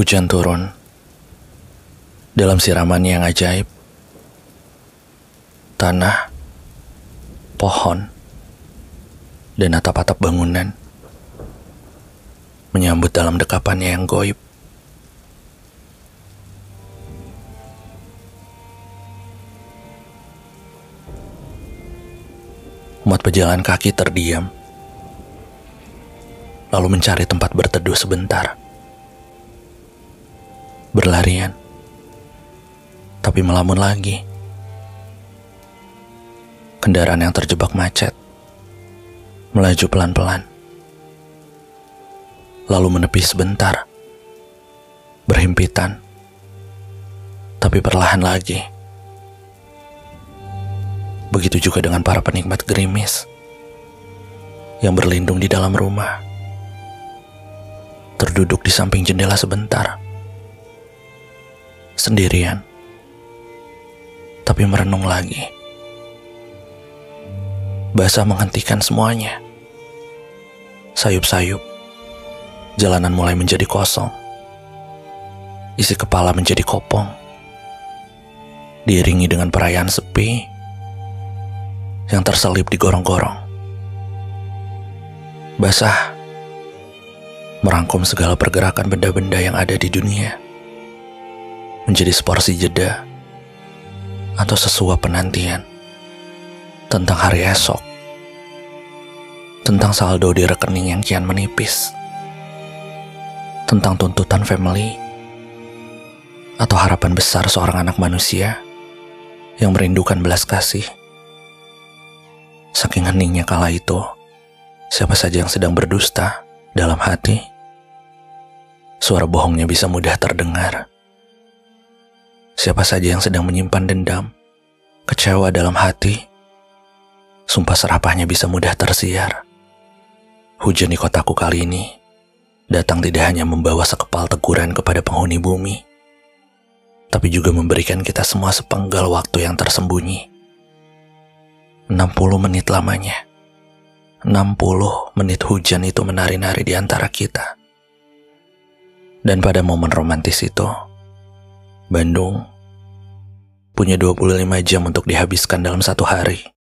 Hujan turun dalam siraman yang ajaib. Tanah, pohon, dan atap-atap bangunan menyambut dalam dekapannya yang goib. Umat pejalan kaki terdiam, lalu mencari tempat berteduh sebentar. Berlarian, tapi melamun lagi. Kendaraan yang terjebak macet melaju pelan-pelan, lalu menepi sebentar, berhimpitan, tapi perlahan lagi. Begitu juga dengan para penikmat gerimis yang berlindung di dalam rumah, terduduk di samping jendela sebentar, sendirian, tapi merenung lagi. Basah menghentikan semuanya. Sayup-sayup, jalanan mulai menjadi kosong. Isi kepala menjadi kopong, diiringi dengan perayaan sepi yang terselip di gorong-gorong. Basah merangkum segala pergerakan benda-benda yang ada di dunia menjadi seporsi jeda atau sesuap penantian tentang hari esok, tentang saldo di rekening yang kian menipis, tentang tuntutan family, atau harapan besar seorang anak manusia yang merindukan belas kasih. Saking heningnya kala itu, siapa saja yang sedang berdusta dalam hati, suara bohongnya bisa mudah terdengar. Siapa saja yang sedang menyimpan dendam, kecewa dalam hati, sumpah serapahnya bisa mudah tersiar. Hujan di kotaku kali ini datang tidak hanya membawa sekepal teguran kepada penghuni bumi, tapi juga memberikan kita semua sepenggal waktu yang tersembunyi. 60 menit lamanya. 60 menit hujan itu menari-nari di antara kita. Dan pada momen romantis itu, Bandung punya 25 jam untuk dihabiskan dalam satu hari.